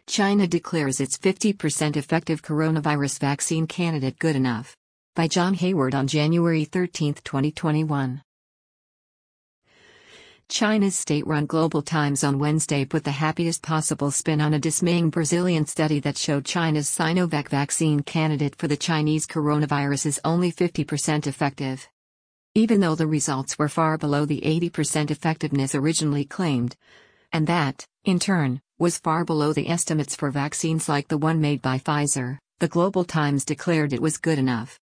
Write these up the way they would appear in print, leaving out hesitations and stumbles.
China declares its 50% effective coronavirus vaccine candidate good enough. By John Hayward on January 13, 2021. China's state-run Global Times on Wednesday put the happiest possible spin on a dismaying Brazilian study that showed China's Sinovac vaccine candidate for the Chinese coronavirus is only 50% effective. Even though the results were far below the 80% effectiveness originally claimed. And that, in turn, was far below the estimates for vaccines like the one made by Pfizer, the Global Times declared it was good enough.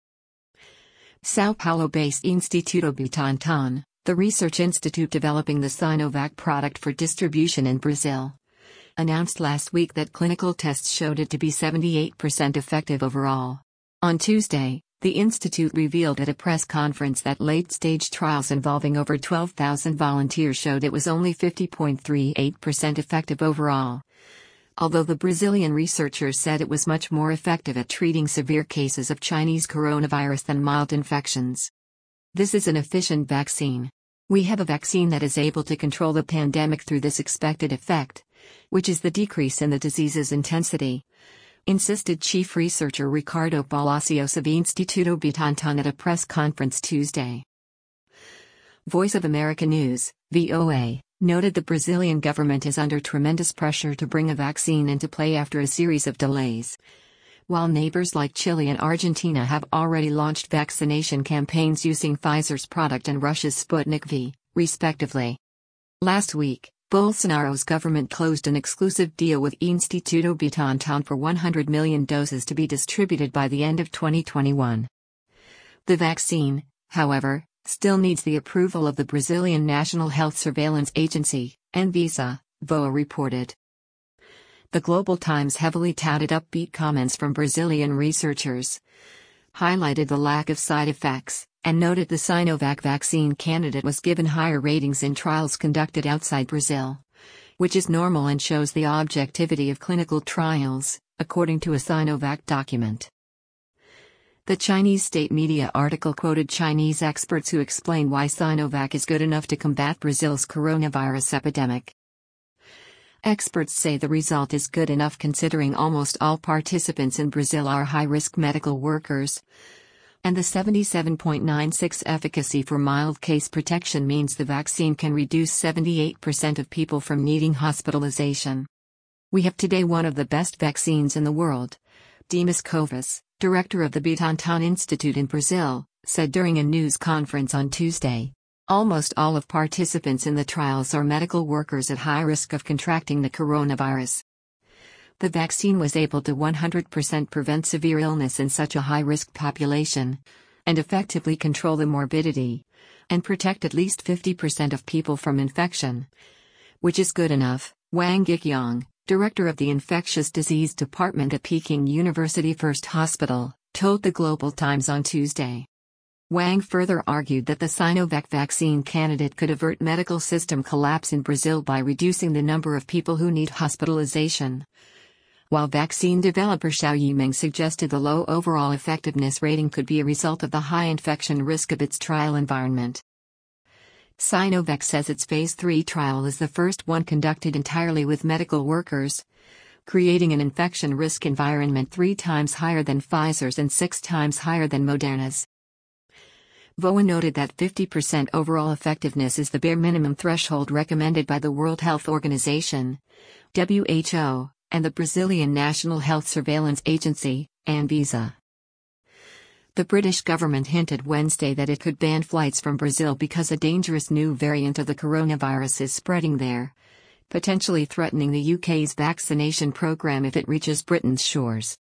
Sao Paulo-based Instituto Butantan, the research institute developing the Sinovac product for distribution in Brazil, announced last week that clinical tests showed it to be 78% effective overall. On Tuesday, the institute revealed at a press conference that late-stage trials involving over 12,000 volunteers showed it was only 50.38% effective overall. Although the Brazilian researchers said it was much more effective at treating severe cases of Chinese coronavirus than mild infections. This is an efficient vaccine. We have a vaccine that is able to control the pandemic through this expected effect, which is the decrease in the disease's intensity, insisted chief researcher Ricardo Palacios of Instituto Butantan at a press conference Tuesday. Voice of America News, VOA, noted the Brazilian government is under tremendous pressure to bring a vaccine into play after a series of delays. While neighbors like Chile and Argentina have already launched vaccination campaigns using Pfizer's product and Russia's Sputnik V, respectively. Last week, Bolsonaro's government closed an exclusive deal with Instituto Butantan for 100 million doses to be distributed by the end of 2021. The vaccine, however, still needs the approval of the Brazilian National Health Surveillance Agency, Anvisa, VOA reported. The Global Times heavily touted upbeat comments from Brazilian researchers, highlighted the lack of side effects, and noted the Sinovac vaccine candidate was given higher ratings in trials conducted outside Brazil, which is normal and shows the objectivity of clinical trials, according to a Sinovac document. The Chinese state media article quoted Chinese experts who explain why Sinovac is good enough to combat Brazil's coronavirus epidemic. Experts say the result is good enough considering almost all participants in Brazil are high-risk medical workers, and the 77.96% efficacy for mild case protection means the vaccine can reduce 78% of people from needing hospitalization. We have today one of the best vaccines in the world, Dimas Covas, director of the Butantan Institute in Brazil, said during a news conference on Tuesday. Almost all of participants in the trials are medical workers at high risk of contracting the coronavirus. The vaccine was able to 100% prevent severe illness in such a high-risk population, and effectively control the morbidity, and protect at least 50% of people from infection. Which is good enough, Wang Yiqiang, director of the Infectious Disease Department at Peking University First Hospital, told the Global Times on Tuesday. Wang further argued that the Sinovac vaccine candidate could avert medical system collapse in Brazil by reducing the number of people who need hospitalization. While vaccine developer Xiao Yimeng suggested the low overall effectiveness rating could be a result of the high infection risk of its trial environment. Sinovac says its Phase 3 trial is the first one conducted entirely with medical workers, creating an infection risk environment 3 times higher than Pfizer's and 6 times higher than Moderna's. VOA noted that 50% overall effectiveness is the bare minimum threshold recommended by the World Health Organization, WHO, and the Brazilian National Health Surveillance Agency, Anvisa. The British government hinted Wednesday that it could ban flights from Brazil because a dangerous new variant of the coronavirus is spreading there, potentially threatening the UK's vaccination programme if it reaches Britain's shores.